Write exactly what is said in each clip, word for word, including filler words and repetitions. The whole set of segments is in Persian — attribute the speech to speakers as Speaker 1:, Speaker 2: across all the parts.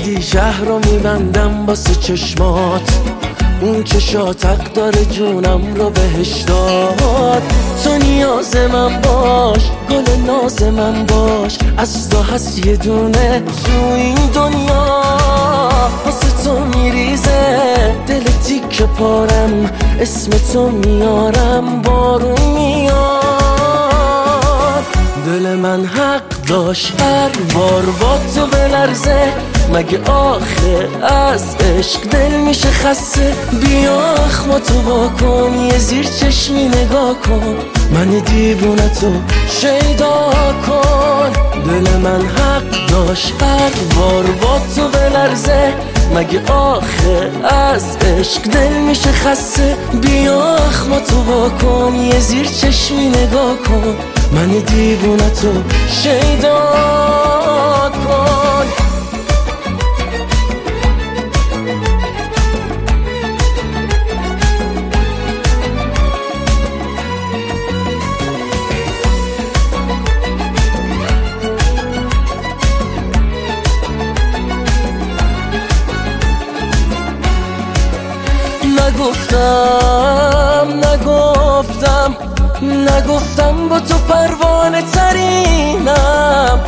Speaker 1: میگی شهر رو میبندم واسه چشمات، اون چشات حق داره جونم رو بهش داد. تو نیاز من باش، گل ناز من باش، از تو هست یه دونه تو این دنیا. واسه تو میریزه دل تیکه پارم، اسم تو میارم بارون میاد. دل من حق داشت هر بار با تو بلرزه، مگه آخه از عشق دل میشه خسته؟ بیا اخما تو واکن، یه زیر چشمی نگاه کن، من دیوونه تو شیدا کن. دل من حق داشت هر بار با تو بلرزه، مگه آخه از عشق دل میشه خسته؟ بیا اخما تو واکن، یه زیر چشمی نگاه کن، من دیوونه تو شیدا کن. نگفتم نگفتم نگفتم با تو پروانه ترینم،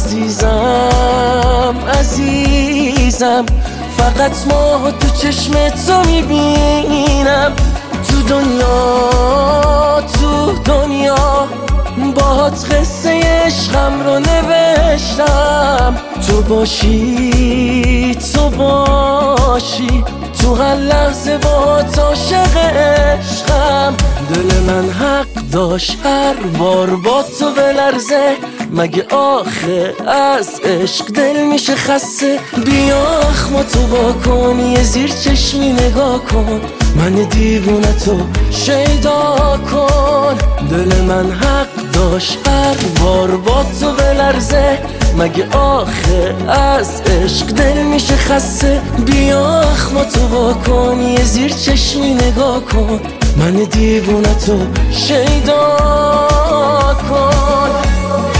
Speaker 1: عزیزم عزیزم، فقط ماه تو چشم تو میبینم. تو دنیا تو دنیا باهات قصه عشقم رو نوشتم. تو باشی تو باشی تو هر لحظه با تو عاشق عشقم. دل من حق داشت هر بار با تو بلرزه، مگه آخه از عشق دل میشه خسته؟ بیا اخما تو واکن، یه زیر چشمی نگاه کن، من دیوونه تو شیدا کن. دل من حق داشت هر بار با تو بلرزه، مگه آخه از عشق دل میشه خسته؟ بیا اخما تو واکن، یه زیر چشمی نگاه کن، من دیوونه تو شیدا کن.